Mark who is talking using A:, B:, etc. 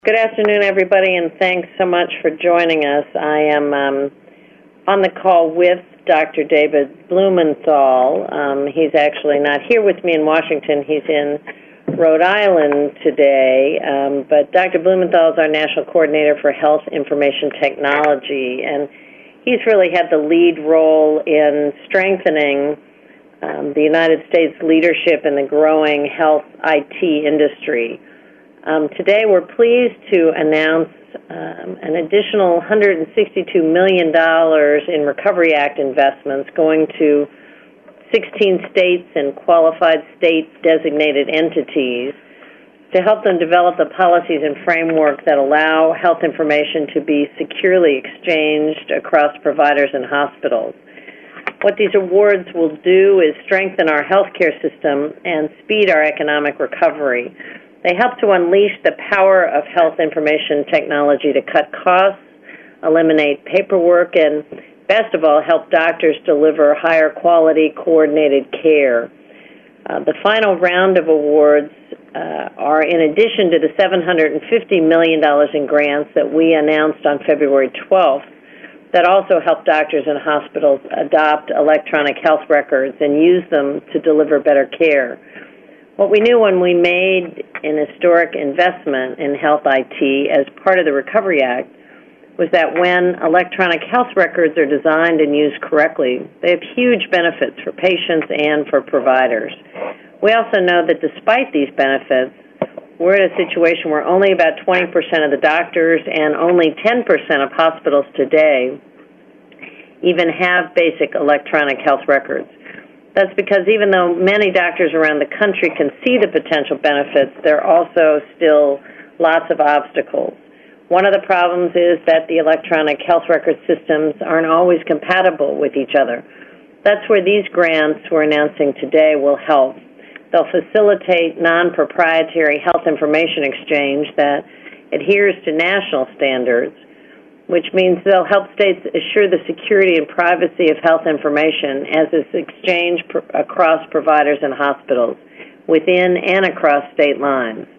A: Good afternoon, everybody, and thanks so much for joining us. I am on the call with Dr. David Blumenthal. He's actually not here with me in Washington. He's in Rhode Island today. But Dr. Blumenthal is our National Coordinator for Health Information Technology, and he's really had the lead role in strengthening the United States leadership in the growing health IT industry. Today we're pleased to announce an additional $162 million in Recovery Act investments going to 16 states and qualified state-designated entities to help them develop the policies and framework that allow health information to be securely exchanged across providers and hospitals. What these awards will do is strengthen our healthcare system and speed our economic recovery. They help to unleash the power of health information technology to cut costs, eliminate paperwork, and best of all, help doctors deliver higher quality, coordinated care. The final round of awards are in addition to the $750 million in grants that we announced on February 12th that also help doctors and hospitals adopt electronic health records and use them to deliver better care. What we knew when we made an historic investment in health IT as part of the Recovery Act was that when electronic health records are designed and used correctly, they have huge benefits for patients and for providers. We also know that despite these benefits, we're in a situation where only about 20% of the doctors and only 10% of hospitals today even have basic electronic health records. That's because even though many doctors around the country can see the potential benefits, there are also still lots of obstacles. One of the problems is that the electronic health record systems aren't always compatible with each other. That's where these grants we're announcing today will help. They'll facilitate non-proprietary health information exchange that adheres to national standards, which means they'll help states assure the security and privacy of health information as it's exchanged across providers and hospitals, within and across state lines.